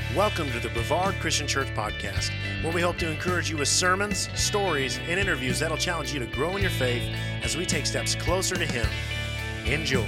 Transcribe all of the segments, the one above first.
Welcome to the Brevard Christian Church Podcast, where we hope to encourage you with sermons, stories, and interviews that'll challenge you to grow in your faith as we take steps closer to Him. Enjoy.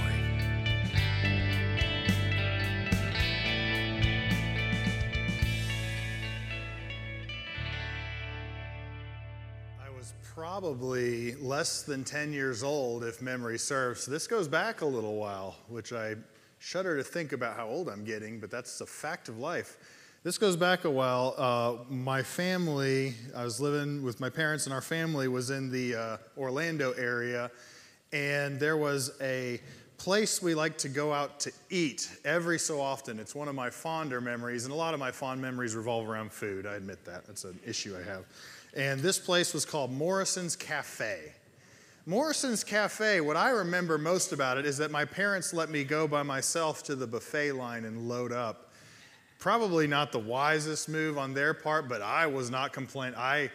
I was probably less than 10 years old, if memory serves. So this goes back a little while, which I shudder to think about how old I'm getting, but that's a fact of life. This goes back a while. My family, I was living with my parents, and our family was in the Orlando area, and there was a place we like to go out to eat every so often. It's one of my fonder memories, and a lot of my fond memories revolve around food. I admit that. That's an issue I have. And this place was called Morrison's Cafe. Morrison's Cafe, what I remember most about it is that my parents let me go by myself to the buffet line and load up. Probably not the wisest move on their part, but I was not complaining.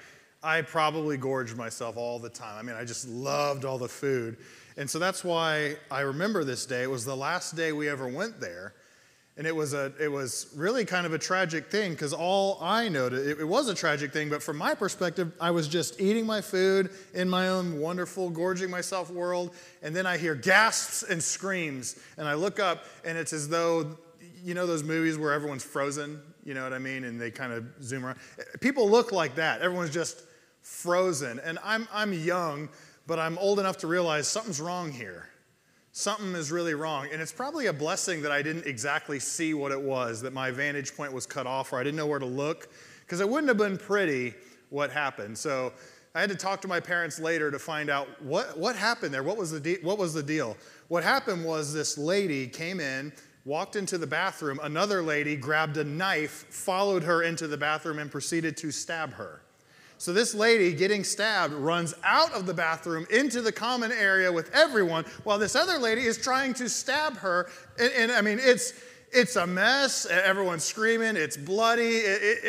I probably gorged myself all the time. I mean, I just loved all the food. And so that's why I remember this day. It was the last day we ever went there. And it was really kind of a tragic thing, because all I noted, it was a tragic thing, but from my perspective, I was just eating my food in my own wonderful, gorging myself world, and then I hear gasps and screams, and I look up, and it's as though, you know those movies where everyone's frozen, you know what I mean, and they kind of zoom around? People look like that. Everyone's just frozen, and I'm young, but I'm old enough to realize something's wrong here. Something is really wrong, and it's probably a blessing that I didn't exactly see what it was, that my vantage point was cut off, or I didn't know where to look, because it wouldn't have been pretty what happened. So I had to talk to my parents later to find out what happened there. What was the deal? What happened was this lady came in, walked into the bathroom. Another lady grabbed a knife, followed her into the bathroom, and proceeded to stab her. So this lady getting stabbed runs out of the bathroom into the common area with everyone, while this other lady is trying to stab her. And I mean, it's a mess. Everyone's screaming. It's bloody.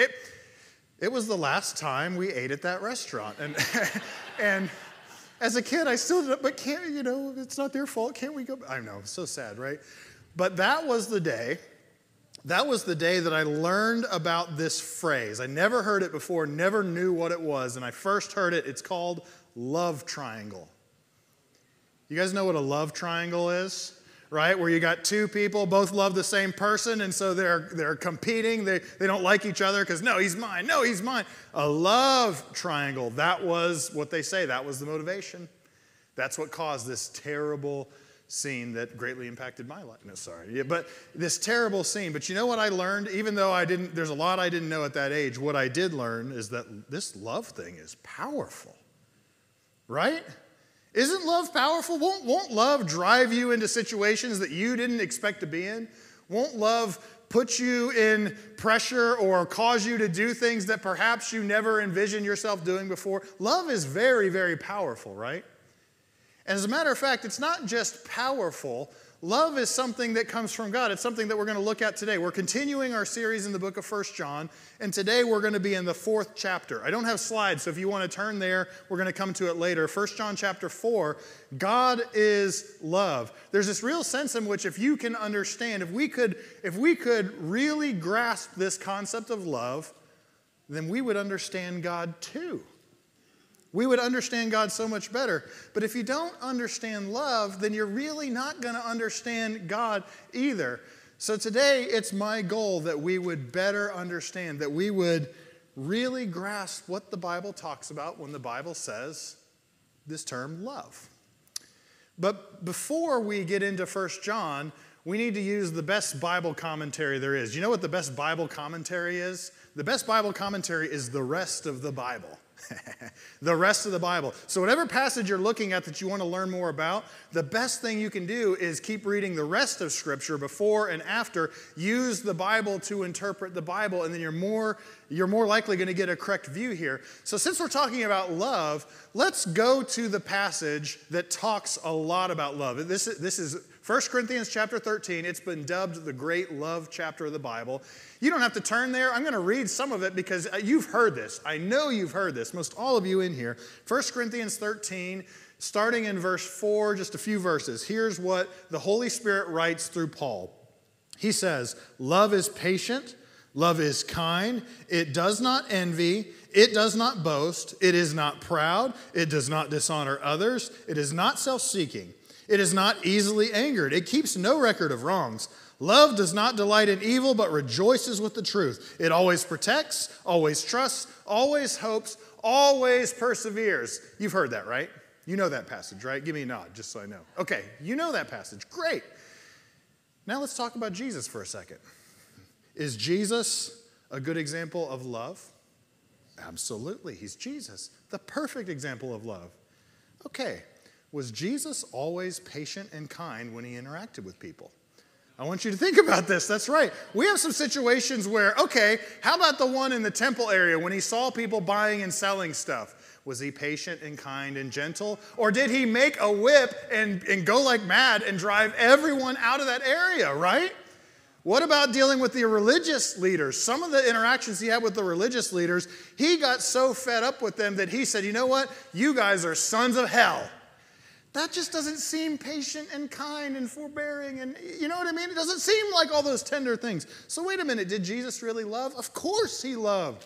It was the last time we ate at that restaurant. And as a kid, I still did it, but can't, it's not their fault. Can't we go? I know, it's so sad, right? But that was the day that I learned about this phrase. I never heard it before, never knew what it was, and I first heard it. It's called love triangle. You guys know what a love triangle is, right? Where you got two people, both love the same person, and so they're competing. They don't like each other because, no, he's mine, no, he's mine. A love triangle, that was what they say. That was the motivation. That's what caused this terrible scene that greatly impacted my life. No, sorry. Yeah, but this terrible scene. But you know what I learned? Even though there's a lot I didn't know at that age, what I did learn is that this love thing is powerful. Right? Isn't love powerful? Won't love drive you into situations that you didn't expect to be in? Won't love put you in pressure or cause you to do things that perhaps you never envisioned yourself doing before? Love is very, very powerful, right? And as a matter of fact, it's not just powerful. Love is something that comes from God. It's something that we're going to look at today. We're continuing our series in the book of 1 John, and today we're going to be in the 4th chapter. I don't have slides, so if you want to turn there, we're going to come to it later. 1 John chapter 4, God is love. There's this real sense in which if you can understand, if we could really grasp this concept of love, then we would understand God too. We would understand God so much better. But if you don't understand love, then you're really not going to understand God either. So today, it's my goal that we would better understand, that we would really grasp what the Bible talks about when the Bible says this term love. But before we get into 1 John, we need to use the best Bible commentary there is. You know what the best Bible commentary is? The best Bible commentary is the rest of the Bible. The rest of the Bible. So whatever passage you're looking at that you want to learn more about, the best thing you can do is keep reading the rest of Scripture before and after. Use the Bible to interpret the Bible, and then you're more likely going to get a correct view here. So since we're talking about love, let's go to the passage that talks a lot about love. This is 1 Corinthians chapter 13. It's been dubbed the great love chapter of the Bible. You don't have to turn there. I'm going to read some of it because you've heard this. I know you've heard this, most all of you in here. 1 Corinthians 13, starting in verse 4, just a few verses. Here's what the Holy Spirit writes through Paul. He says, "Love is patient. Love is kind. It does not envy. It does not boast. It is not proud. It does not dishonor others. It is not self-seeking. It is not easily angered. It keeps no record of wrongs. Love does not delight in evil, but rejoices with the truth. It always protects, always trusts, always hopes, always perseveres. You've heard that, right? You know that passage, right? Give me a nod, just so I know. Okay, you know that passage. Great. Now let's talk about Jesus for a second. Is Jesus a good example of love? Absolutely. He's Jesus, the perfect example of love. Okay, was Jesus always patient and kind when he interacted with people? I want you to think about this. That's right. We have some situations where, okay, how about the one in the temple area when he saw people buying and selling stuff? Was he patient and kind and gentle? Or did he make a whip and go like mad and drive everyone out of that area, right? What about dealing with the religious leaders? Some of the interactions he had with the religious leaders, he got so fed up with them that he said, you know what? You guys are sons of hell. That just doesn't seem patient and kind and forbearing and, you know what I mean? It doesn't seem like all those tender things. So wait a minute, did Jesus really love? Of course he loved.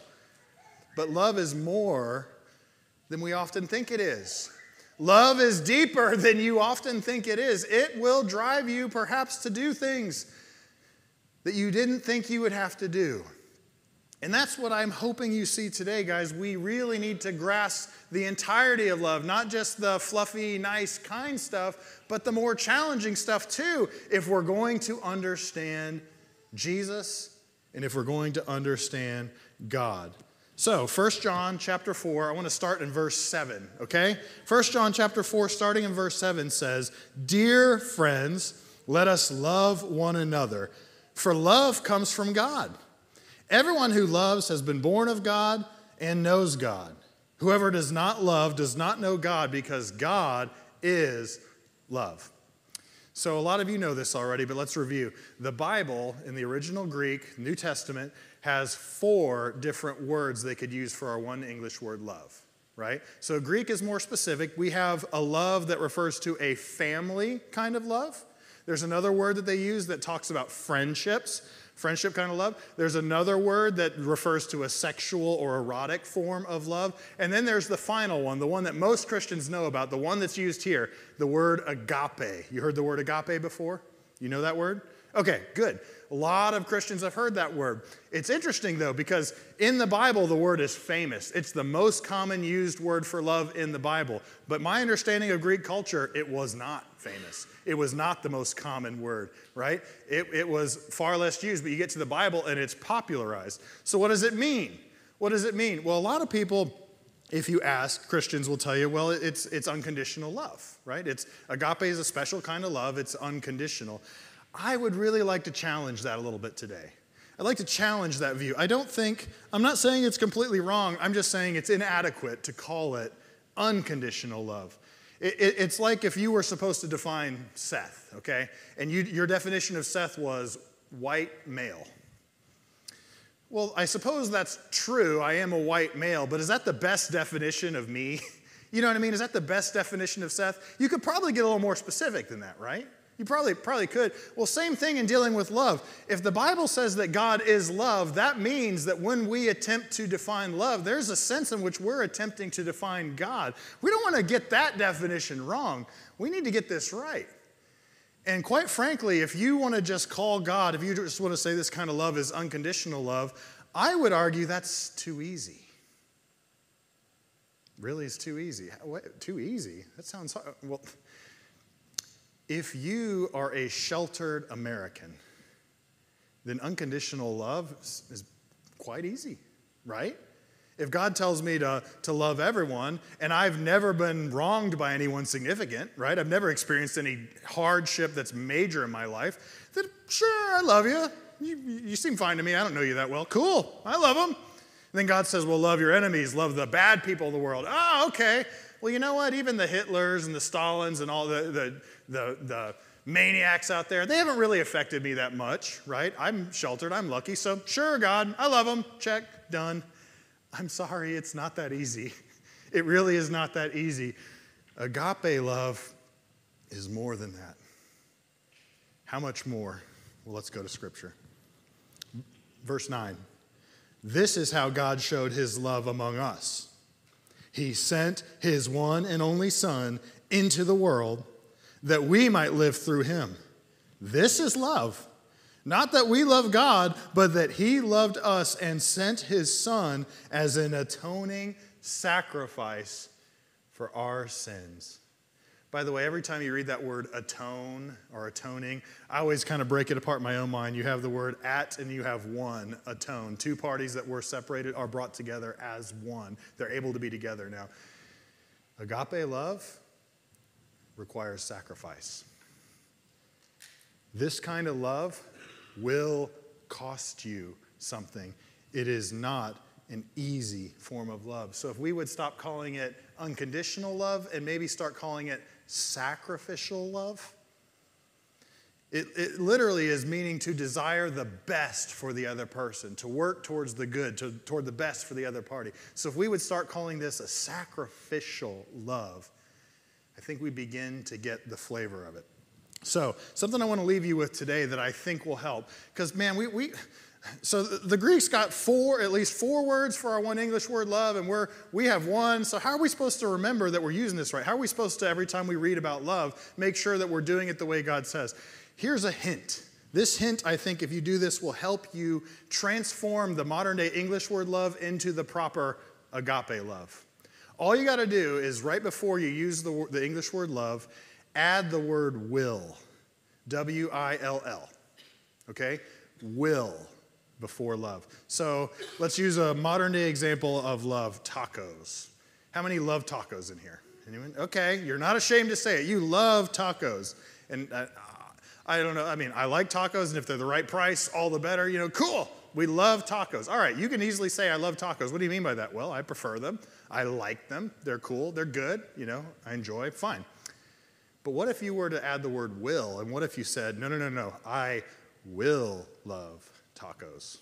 But love is more than we often think it is. Love is deeper than you often think it is. It will drive you perhaps to do things that you didn't think you would have to do. And that's what I'm hoping you see today, guys. We really need to grasp the entirety of love, not just the fluffy, nice, kind stuff, but the more challenging stuff too, if we're going to understand Jesus and if we're going to understand God. So, 1 John chapter 4, I want to start in verse 7, okay? 1 John chapter 4, starting in verse 7 says, "Dear friends, let us love one another, for love comes from God. Everyone who loves has been born of God and knows God. Whoever does not love does not know God, because God is love." So a lot of you know this already, but let's review. The Bible in the original Greek, New Testament, has 4 different words they could use for our one English word love, right? So Greek is more specific. We have a love that refers to a family kind of love. There's another word that they use that talks about friendships, friendship kind of love. There's another word that refers to a sexual or erotic form of love. And then there's the final one, the one that most Christians know about, the one that's used here, the word agape. You heard the word agape before? You know that word? Okay, good. A lot of Christians have heard that word. It's interesting, though, because in the Bible, the word is famous. It's the most common used word for love in the Bible. But my understanding of Greek culture, it was not famous. It was not the most common word, right? It was far less used, but you get to the Bible and it's popularized. So what does it mean? What does it mean? Well, a lot of people, if you ask, Christians will tell you, well, it's unconditional love, right? Agape is a special kind of love. It's unconditional. I would really like to challenge that a little bit today. I'd like to challenge that view. I'm not saying it's completely wrong. I'm just saying it's inadequate to call it unconditional love. It's like if you were supposed to define Seth, okay? And your definition of Seth was white male. Well, I suppose that's true. I am a white male, but is that the best definition of me? You know what I mean? Is that the best definition of Seth? You could probably get a little more specific than that, right? You probably could. Well, same thing in dealing with love. If the Bible says that God is love, that means that when we attempt to define love, there's a sense in which we're attempting to define God. We don't want to get that definition wrong. We need to get this right. And quite frankly, if you want to just call God, if you just want to say this kind of love is unconditional love, I would argue that's too easy. Really, it's too easy. What? Too easy? That sounds hard. Well, if you are a sheltered American, then unconditional love is quite easy, right? If God tells me to love everyone, and I've never been wronged by anyone significant, right? I've never experienced any hardship that's major in my life, then sure, I love you. You seem fine to me. I don't know you that well. Cool, I love them. And then God says, well, love your enemies, love the bad people of the world. Oh, okay. Well, you know what? Even the Hitlers and the Stalins and all the maniacs out there, they haven't really affected me that much, right? I'm sheltered. I'm lucky. So sure, God, I love them. Check, done. I'm sorry, it's not that easy. It really is not that easy. Agape love is more than that. How much more? Well, let's go to Scripture. Verse 9. This is how God showed his love among us. He sent his one and only Son into the world that we might live through him. This is love. Not that we love God, but that he loved us and sent his Son as an atoning sacrifice for our sins. By the way, every time you read that word atone or atoning, I always kind of break it apart in my own mind. You have the word at and you have one, atone. Two parties that were separated are brought together as one. They're able to be together now. Agape love requires sacrifice. This kind of love will cost you something. It is not an easy form of love. So if we would stop calling it unconditional love and maybe start calling it sacrificial love, it literally is meaning to desire the best for the other person, to work towards the good, toward the best for the other party. So if we would start calling this a sacrificial love, I think we begin to get the flavor of it. So something I want to leave you with today that I think will help, because man, so the Greeks got at least four words for our one English word love, and we have one. So how are we supposed to remember that we're using this right? How are we supposed to, every time we read about love, make sure that we're doing it the way God says? Here's a hint. This hint, I think, if you do this, will help you transform the modern day English word love into the proper agape love. All you got to do is right before you use the English word love, add the word will. W-I-L-L. Okay? Will before love. So let's use a modern day example of love, tacos. How many love tacos in here? Anyone? Okay, you're not ashamed to say it. You love tacos. And I don't know, I mean, I like tacos, and if they're the right price, all the better. Cool. We love tacos. All right, you can easily say I love tacos. What do you mean by that? Well, I prefer them. I like them. They're cool. They're good. I enjoy. Fine. But what if you were to add the word will, and what if you said, no, I will love tacos?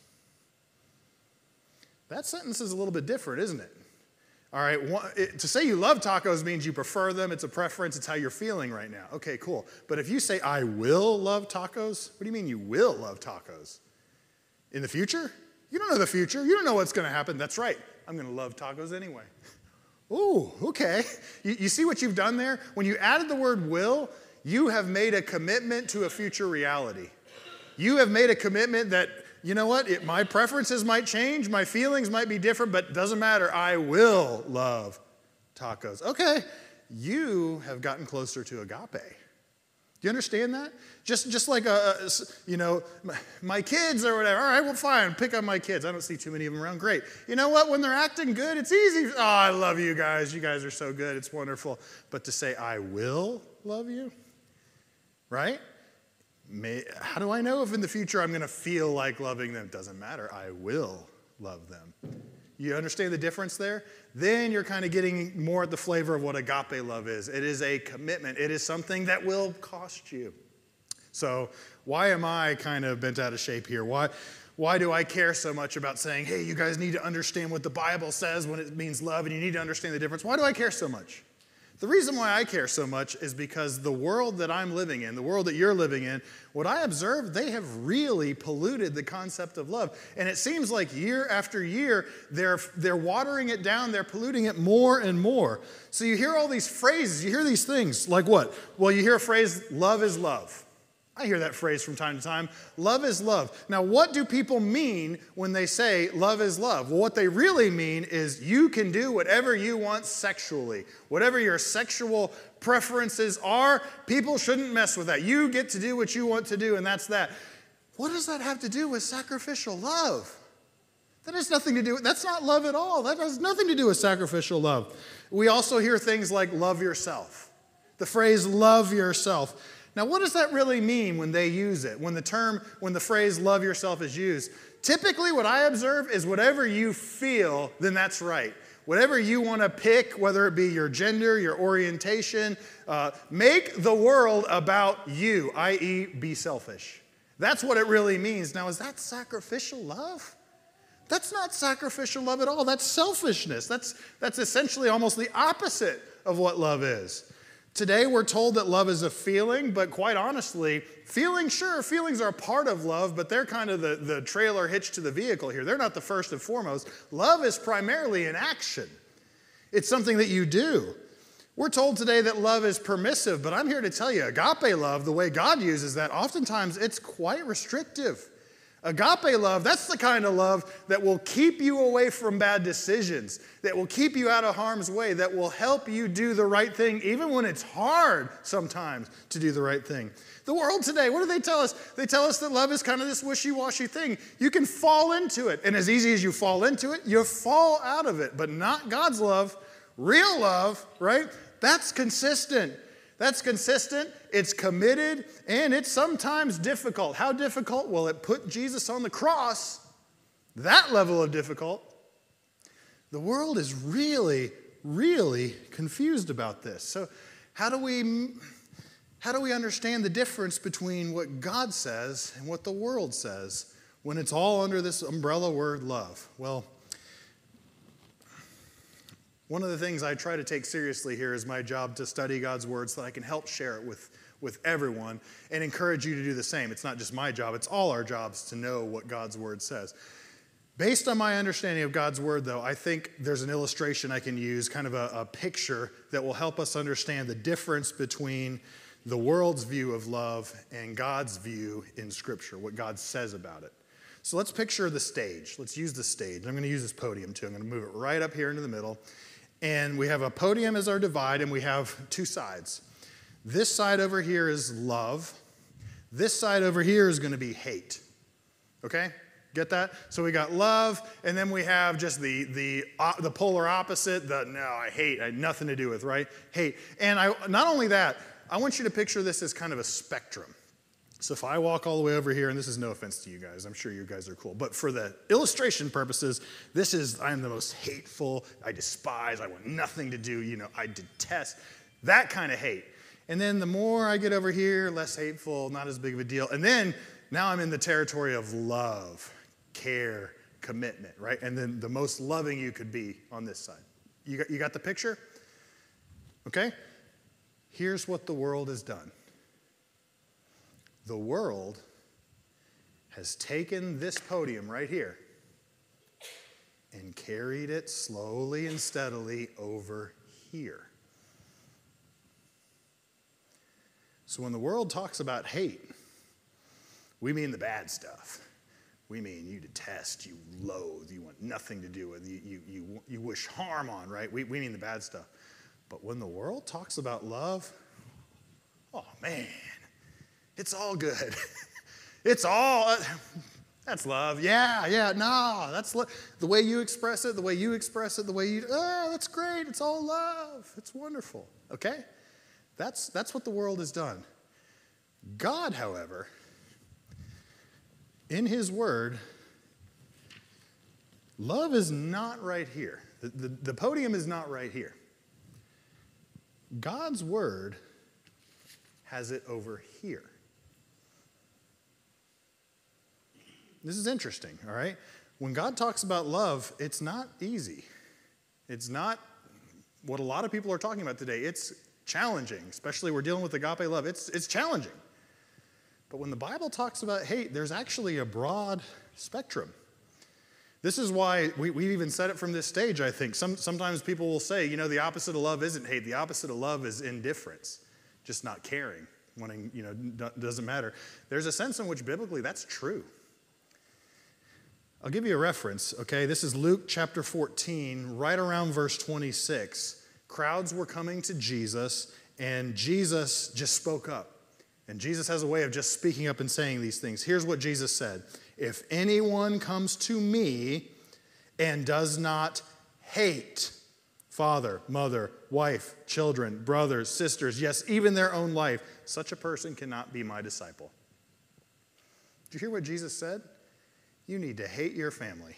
That sentence is a little bit different, isn't it? All right, to say you love tacos means you prefer them, it's a preference, it's how you're feeling right now. Okay, cool. But if you say, I will love tacos, what do you mean you will love tacos? In the future? You don't know the future. You don't know what's going to happen. That's right. I'm going to love tacos anyway. Ooh, okay. You see what you've done there? When you added the word will, you have made a commitment to a future reality. You have made a commitment that, you know what, my preferences might change, my feelings might be different, but it doesn't matter. I will love tacos. Okay, you have gotten closer to agape. Do you understand that? Just like, my kids or whatever. All right, well, fine, pick up my kids. I don't see too many of them around. Great. You know what? When they're acting good, it's easy. Oh, I love you guys. You guys are so good. It's wonderful. But to say, I will love you, right? How do I know if in the future I'm going to feel like loving them? It doesn't matter. I will love them. You understand the difference there? Then you're kind of getting more at the flavor of what agape love is. It is a commitment. It is something that will cost you. So why am I kind of bent out of shape here? Why do I care so much about saying, hey, you guys need to understand what the Bible says when it means love, and you need to understand the difference? Why do I care so much? The reason why I care so much is because the world that I'm living in, the world that you're living in, what I observe, they have really polluted the concept of love. And it seems like year after year, they're watering it down, they're polluting it more and more. So you hear all these phrases, you hear these things, like what? Well, you hear a phrase, love is love. I hear that phrase from time to time. Love is love. Now, what do people mean when they say love is love? Well, what they really mean is you can do whatever you want sexually. Whatever your sexual preferences are, people shouldn't mess with that. You get to do what you want to do, and that's that. What does that have to do with sacrificial love? That has nothing to do with, that's not love at all. That has nothing to do with sacrificial love. We also hear things like love yourself. The phrase love yourself. Now, what does that really mean when they use it? When the phrase love yourself is used? Typically, what I observe is whatever you feel, then that's right. Whatever you want to pick, whether it be your gender, your orientation, make the world about you, i.e. be selfish. That's what it really means. Now, is that sacrificial love? That's not sacrificial love at all. That's selfishness. That's essentially almost the opposite of what love is. Today we're told that love is a feeling, but quite honestly, feelings are a part of love, but they're kind of the trailer hitched to the vehicle here. They're not the first and foremost. Love is primarily an action. It's something that you do. We're told today that love is permissive, but I'm here to tell you, agape love, the way God uses that, oftentimes it's quite restrictive. Agape love, that's the kind of love that will keep you away from bad decisions, that will keep you out of harm's way, that will help you do the right thing, even when it's hard sometimes to do the right thing. The world today, what do they tell us? They tell us that love is kind of this wishy-washy thing. You can fall into it, and as easy as you fall into it, you fall out of it, but not God's love. Real love, right? That's consistent. That's consistent, it's committed, and it's sometimes difficult. How difficult? Well, it put Jesus on the cross. That level of difficult. The world is really, really confused about this. So how do we understand the difference between what God says and what the world says when it's all under this umbrella word love? Well, one of the things I try to take seriously here is my job to study God's word so that I can help share it with everyone and encourage you to do the same. It's not just my job, it's all our jobs to know what God's word says. Based on my understanding of God's word, though, I think there's an illustration I can use, kind of a picture that will help us understand the difference between the world's view of love and God's view in Scripture, what God says about it. So let's picture the stage. Let's use the stage. I'm going to use this podium too. I'm going to move it right up here into the middle. And we have a podium as our divide, and we have two sides. This side over here is love. This side over here is going to be hate. Okay? Get that? So we got love, and then we have just the polar opposite, I hate, I had nothing to do with, right? Hate. And not only that, I want you to picture this as kind of a spectrum. So if I walk all the way over here, and this is no offense to you guys, I'm sure you guys are cool, but for the illustration purposes, I am the most hateful, I despise, I want nothing to do, I detest, that kind of hate. And then the more I get over here, less hateful, not as big of a deal. And then now I'm in the territory of love, care, commitment, right? And then the most loving you could be on this side. You got the picture? Okay? Here's what the world has done. The world has taken this podium right here and carried it slowly and steadily over here. So when the world talks about hate, we mean the bad stuff. We mean you detest, you loathe, you want nothing to do with, you wish harm on, right? We mean the bad stuff. But when the world talks about love, oh man, it's all good. It's all, that's love. Yeah, no, that's the way you express it, that's great. It's all love. It's wonderful, okay? That's what the world has done. God, however, in his word, love is not right here. The podium is not right here. God's word has it over here. This is interesting, all right? When God talks about love, it's not easy. It's not what a lot of people are talking about today. It's challenging, especially we're dealing with agape love. It's challenging. But when the Bible talks about hate, there's actually a broad spectrum. This is why we even said it from this stage, I think. Sometimes people will say, the opposite of love isn't hate. The opposite of love is indifference, just not caring, wanting, doesn't matter. There's a sense in which biblically that's true. I'll give you a reference, okay? This is Luke chapter 14, right around verse 26. Crowds were coming to Jesus, and Jesus just spoke up. And Jesus has a way of just speaking up and saying these things. Here's what Jesus said. If anyone comes to me and does not hate father, mother, wife, children, brothers, sisters, yes, even their own life, such a person cannot be my disciple. Did you hear what Jesus said? You need to hate your family.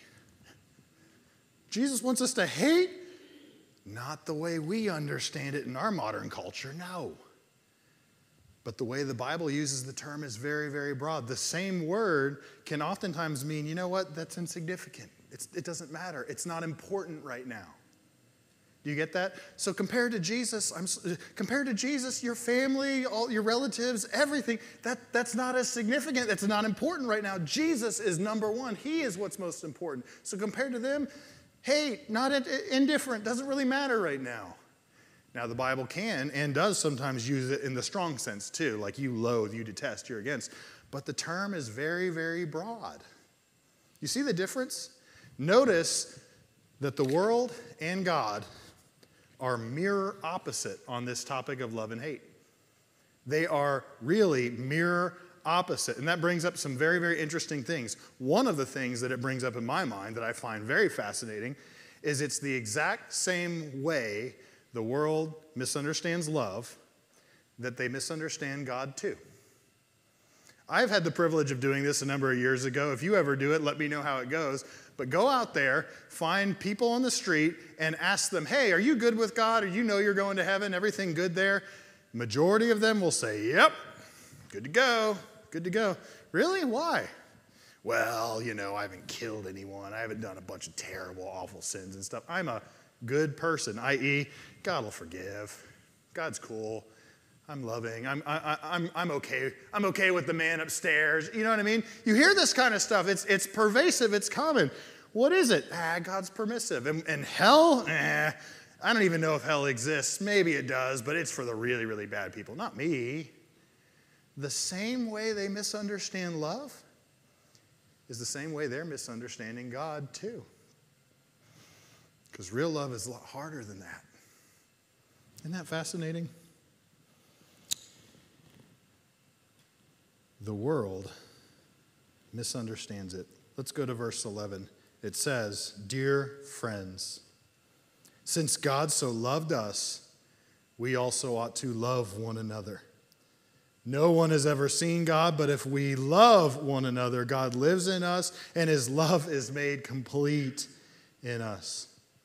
Jesus wants us to hate, not the way we understand it in our modern culture, no. But the way the Bible uses the term is very, very broad. The same word can oftentimes mean, that's insignificant. It doesn't matter. It's not important right now. Do you get that? So compared to Jesus, your family, all your relatives, everything, that's not as significant. That's not important right now. Jesus is number one. He is what's most important. So compared to them, hey, not indifferent. Doesn't really matter right now. Now, the Bible can and does sometimes use it in the strong sense too, like you loathe, you detest, you're against. But the term is very, very broad. You see the difference? Notice that the world and God are mirror opposite on this topic of love and hate. They are really mirror opposite. And that brings up some very, very interesting things. One of the things that it brings up in my mind that I find very fascinating is it's the exact same way the world misunderstands love that they misunderstand God too. I've had the privilege of doing this a number of years ago. If you ever do it, let me know how it goes. But go out there, find people on the street, and ask them, hey, are you good with God? Or you know you're going to heaven? Everything good there? Majority of them will say, yep, good to go, good to go. Really? Why? Well, I haven't killed anyone. I haven't done a bunch of terrible, awful sins and stuff. I'm a good person, i.e., God will forgive. God's cool. I'm loving. I'm okay. I'm okay with the man upstairs. You know what I mean? You hear this kind of stuff. It's pervasive. It's common. What is it? God's permissive. And hell? I don't even know if hell exists. Maybe it does, but it's for the really, really bad people. Not me. The same way they misunderstand love is the same way they're misunderstanding God too. Because real love is a lot harder than that. Isn't that fascinating? The world misunderstands it. Let's go to verse 11. It says, "Dear friends, since God so loved us, we also ought to love one another. No one has ever seen God, but if we love one another, God lives in us, and his love is made complete in us."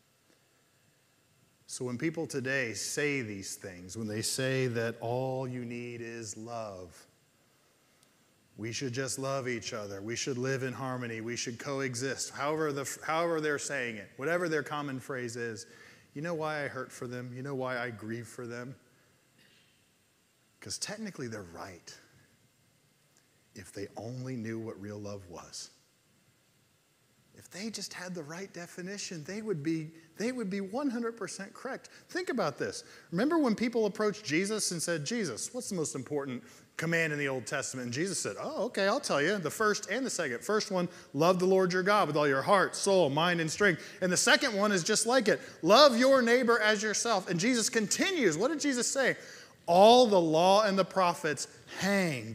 So when people today say these things, when they say that all you need is love, we should just love each other, we should live in harmony, we should coexist, however they're saying it, whatever their common phrase is, you know why I hurt for them? You know why I grieve for them? Because technically they're right. If they only knew what real love was. If they just had the right definition, they would be 100% correct. Think about this. Remember when people approached Jesus and said, Jesus, what's the most important command in the Old Testament? And Jesus said, oh, okay, I'll tell you. The first and the second. First one, love the Lord your God with all your heart, soul, mind, and strength. And the second one is just like it. Love your neighbor as yourself. And Jesus continues. What did Jesus say? All the law and the prophets hang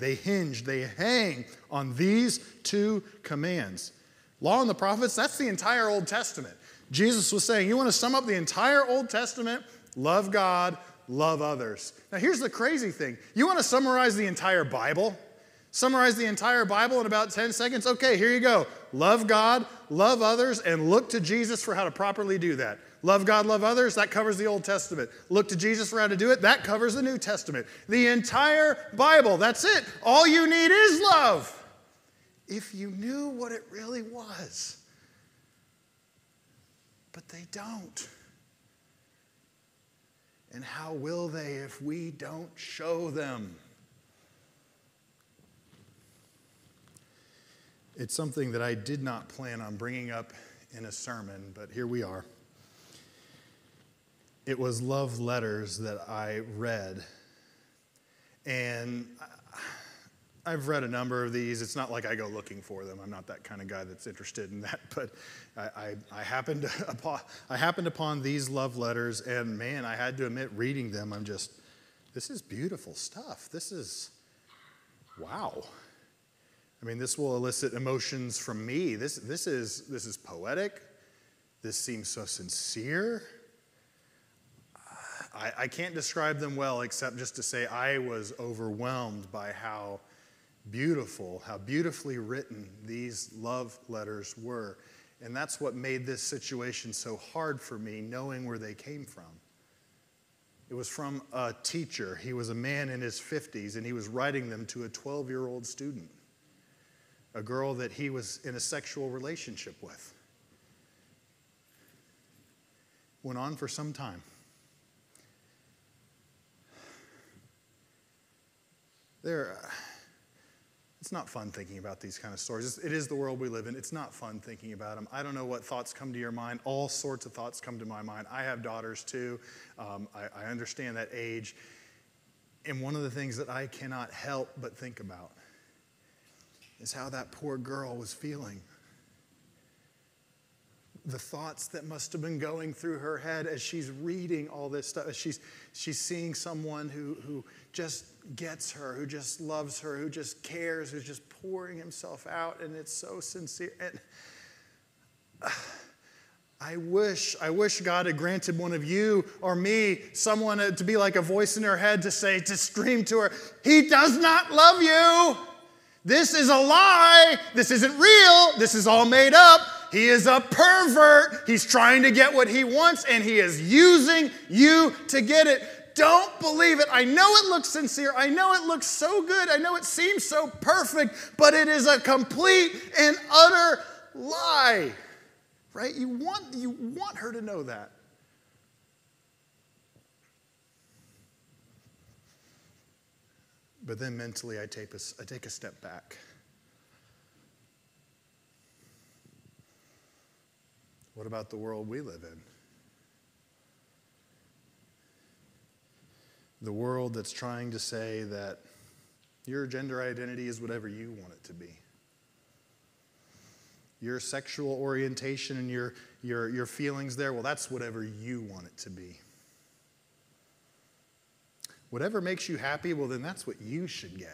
on these two commands. Law and the prophets, that's the entire Old Testament. Jesus was saying, you want to sum up the entire Old Testament? Love God, love others. Now here's the crazy thing. You want to summarize the entire Bible? Summarize the entire Bible in about 10 seconds? Okay, here you go. Love God, love others, and look to Jesus for how to properly do that. Love God, love others, that covers the Old Testament. Look to Jesus for how to do it, that covers the New Testament. The entire Bible, that's it. All you need is love. If you knew what it really was. But they don't. And how will they if we don't show them? It's something that I did not plan on bringing up in a sermon, but here we are. It was love letters that I read. And I've read a number of these. It's not like I go looking for them. I'm not that kind of guy that's interested in that. But I happened upon these love letters, and man, I had to admit, reading them, this is beautiful stuff. This is, wow. I mean, this will elicit emotions from me. This is poetic. This seems so sincere. I can't describe them well except just to say I was overwhelmed by how beautifully written these love letters were. And that's what made this situation so hard for me, knowing where they came from. It was from a teacher. He was a man in his 50s, and he was writing them to a 12-year-old student, a girl that he was in a sexual relationship with. went on for some time. It's not fun thinking about these kind of stories. It is the world we live in. It's not fun thinking about them. I don't know what thoughts come to your mind. All sorts of thoughts come to my mind. I have daughters too. I understand that age. And one of the things that I cannot help but think about is how that poor girl was feeling. The thoughts that must have been going through her head as she's reading all this stuff, as she's seeing someone who just gets her, who just loves her, who just cares, who's just pouring himself out, and it's so sincere. And I wish God had granted one of you or me, someone to be like a voice in her head to scream to her, "He does not love you. This is a lie. This isn't real. This is all made up. He is a pervert. He's trying to get what he wants, and he is using you to get it." Don't believe it. I know it looks sincere. I know it looks so good. I know it seems so perfect, but it is a complete and utter lie. Right? You want her to know that. But then mentally I take a step back. What about the world we live in? The world that's trying to say that your gender identity is whatever you want it to be. Your sexual orientation and your feelings there, well, that's whatever you want it to be. Whatever makes you happy, well, then that's what you should get.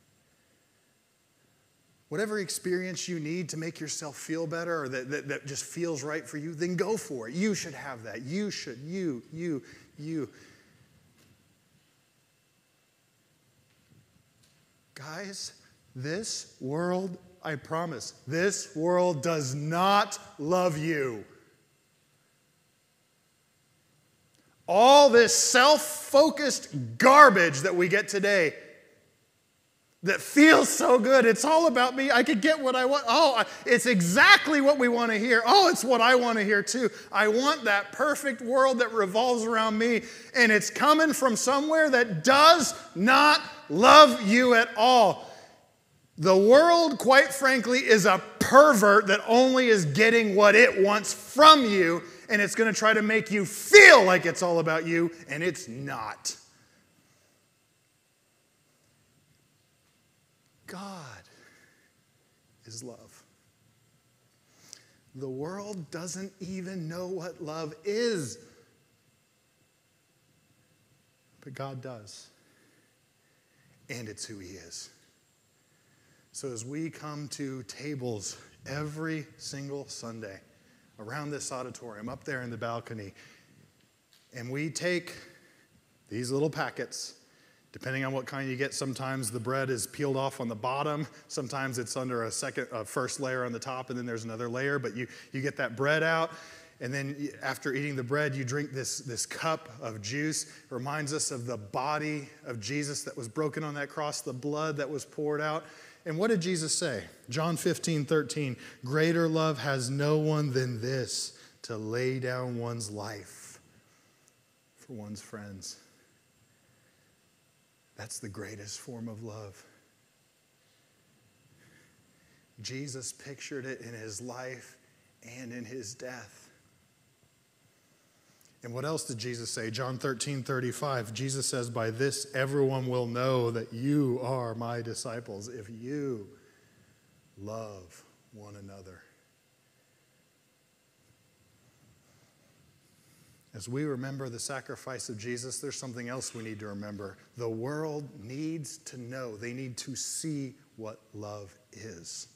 Whatever experience you need to make yourself feel better or that just feels right for you, then go for it. You should have that. You should. You. Guys, this world, I promise, this world does not love you. All this self-focused garbage that we get today that feels so good. It's all about me. I could get what I want. Oh, it's exactly what we want to hear. Oh, it's what I want to hear too. I want that perfect world that revolves around me. And it's coming from somewhere that does not love you at all. The world, quite frankly, is a pervert that only is getting what it wants from you. And it's going to try to make you feel like it's all about you. And it's not. God is love. The world doesn't even know what love is. But God does. And it's who He is. So as we come to tables every single Sunday around this auditorium, up there in the balcony, and we take these little packets. Depending on what kind you get, sometimes the bread is peeled off on the bottom. Sometimes it's under a first layer on the top, and then there's another layer. But you get that bread out, and then after eating the bread, you drink this cup of juice. It reminds us of the body of Jesus that was broken on that cross, the blood that was poured out. And what did Jesus say? John 15:13, greater love has no one than this, to lay down one's life for one's friends. That's the greatest form of love. Jesus pictured it in His life and in His death. And what else did Jesus say? John 13:35, Jesus says, by this everyone will know that you are my disciples, if you love one another. As we remember the sacrifice of Jesus, there's something else we need to remember. The world needs to know. They need to see what love is.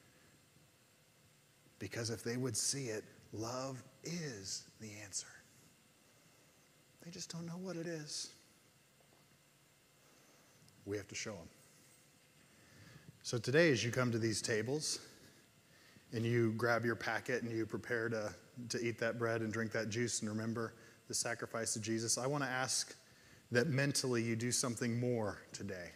Because if they would see it, love is the answer. They just don't know what it is. We have to show them. So today, as you come to these tables, and you grab your packet and you prepare to eat that bread and drink that juice and remember the sacrifice of Jesus, I want to ask that mentally you do something more today.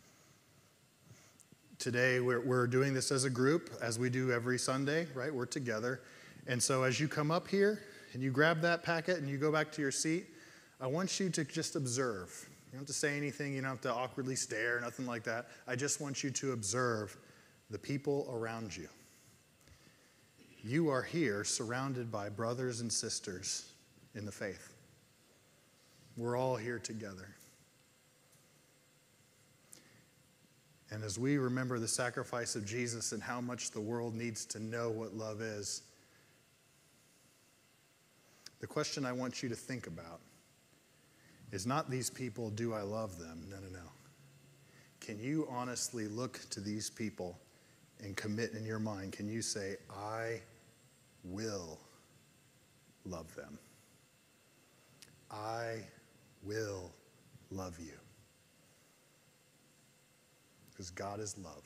Today, we're doing this as a group, as we do every Sunday, right? We're together. And so as you come up here, and you grab that packet and you go back to your seat, I want you to just observe. You don't have to say anything. You don't have to awkwardly stare, nothing like that. I just want you to observe the people around you. You are here surrounded by brothers and sisters in the faith. We're all here together. And as we remember the sacrifice of Jesus and how much the world needs to know what love is, the question I want you to think about is not these people, do I love them? No. Can you honestly look to these people and commit in your mind? Can you say, I will love them. I will love you. Because God is love.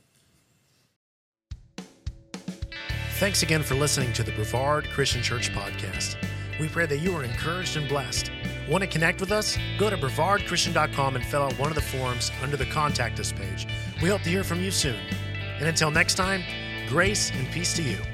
Thanks again for listening to the Brevard Christian Church podcast. We pray that you are encouraged and blessed. Want to connect with us? Go to brevardchristian.com and fill out one of the forms under the Contact Us page. We hope to hear from you soon. And until next time, grace and peace to you.